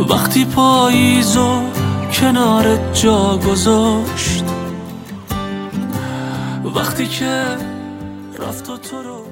وقتی پاییزو کنارت جا گذاشت، وقتی که رفت و تو رو